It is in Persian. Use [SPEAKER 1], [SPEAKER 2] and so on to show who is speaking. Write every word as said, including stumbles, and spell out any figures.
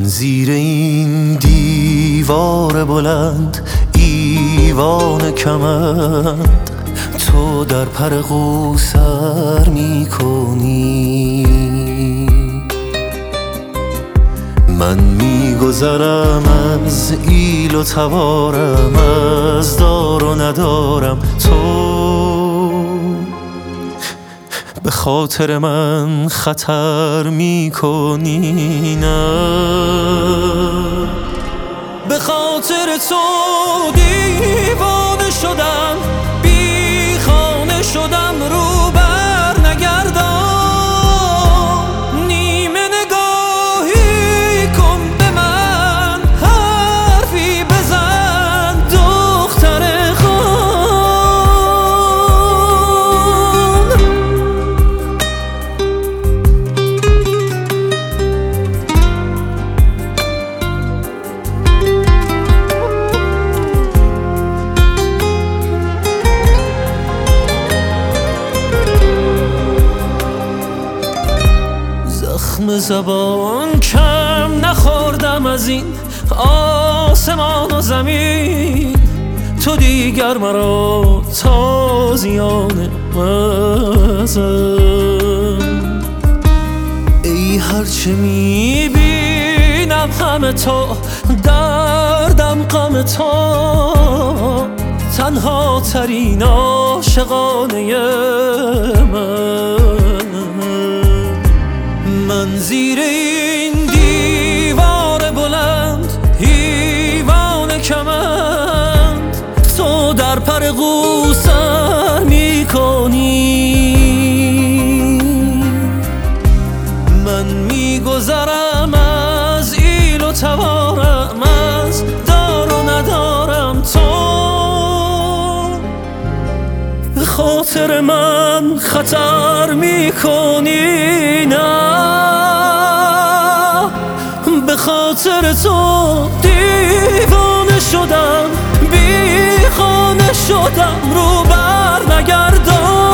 [SPEAKER 1] زیر این دیوار بلند ایوان کمند، تو در پر قوسر می کنی. من می گذرم از ایل و توارم، از دار و ندارم. تو به خاطر من خطر می کنی. نه به خاطر تو دیوانه شدم، بی خانه شدم، رو بر نگردان. نیمه نگاهی کن به من، حرفی بزن دختر خان. زخم زبان کم نخوردم از این آسمان و زمین، تو دیگر مرا تازیانه مزن. ای هرچه میبینم همه تو، دردم غم تو، تنها ترین عاشقانه من. من زیر این دیوار بلند ایوان کمند، تو در پر قوسر می کنی. من می گذرم از ایل و توارم، از دار و ندارم. تو به خاطر من خطر می کنی. نه به خاطر تو دیوانه شدم، بی خانه شدم، رو بر نگردان.